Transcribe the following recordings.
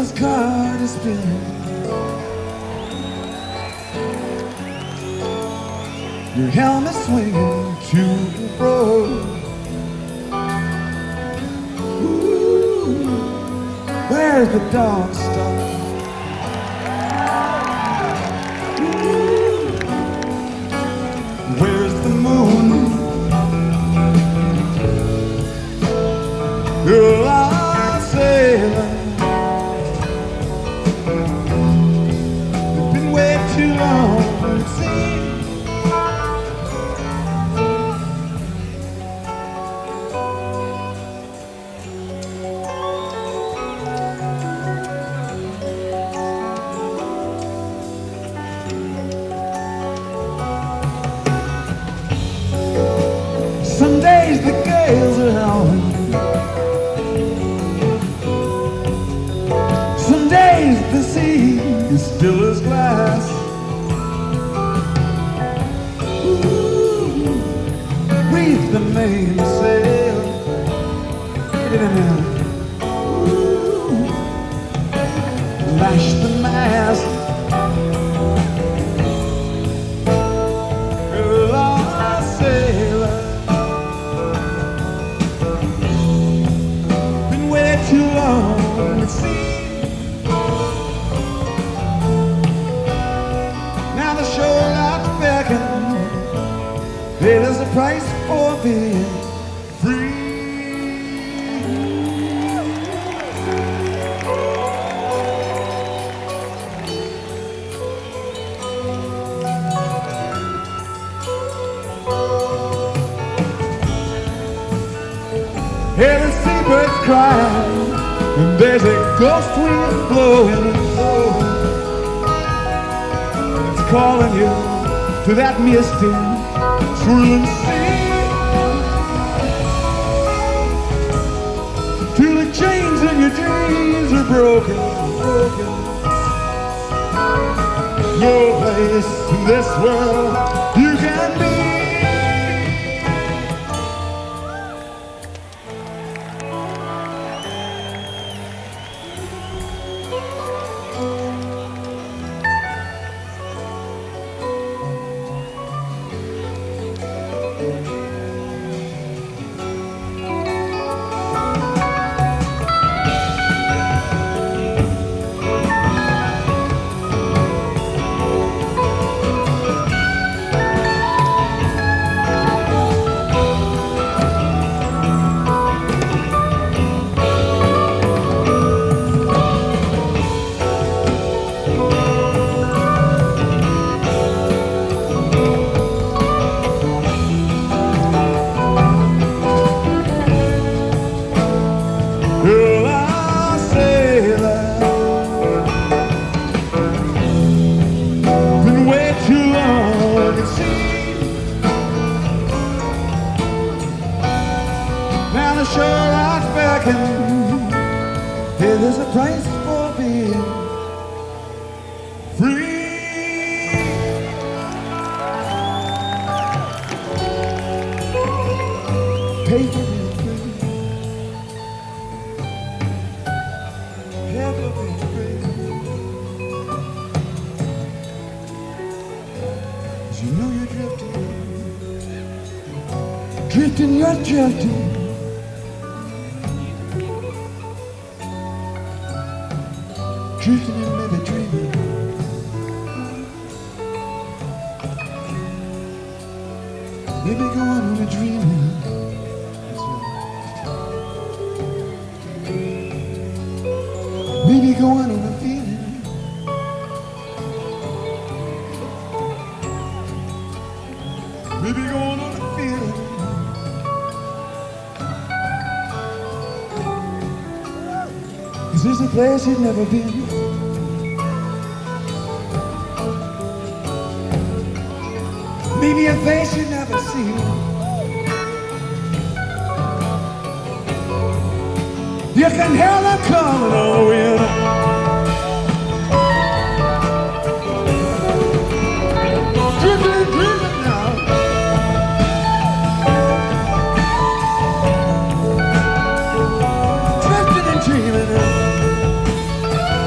Christmas card is spinning. Your helmet swinging to and fro. Ooh, where's the dog star? Ooh, where's the moon? Girl, I sailor. It's been way too long, it seems. Some days the gales are howling. Some days the sea is still as glass. Ooh, breathe the mainsail. Get it in there. Ooh, lash the mast. Girl, I sailor. Been way too long, it seems. Hey, there's a price for being free. Hear the seabirds crying, and there's a ghost wind blowing. It's calling you to that misty swirling sea, till the chains in your dreams are broken, broken. No place in this world you can be. Girl, I sailor. Been way too long, it seems. Now the shore lights beckon. Hey, there's a price for being free. Pay for being free. Pay for being free. 'Cause you know you're drifting. Drifting, you're drifting. Drifting and maybe dreaming. Maybe going on a dreaming. That's right. Maybe going on a feeling. Maybe going on a feeling. Is this a place you've never been? Maybe a face you've never seen. You can hear them coming on the wind. Drifting, drifting now. Drifting and dreaming now.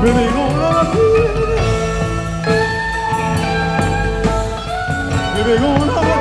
Baby, gonna feel. Baby, gonna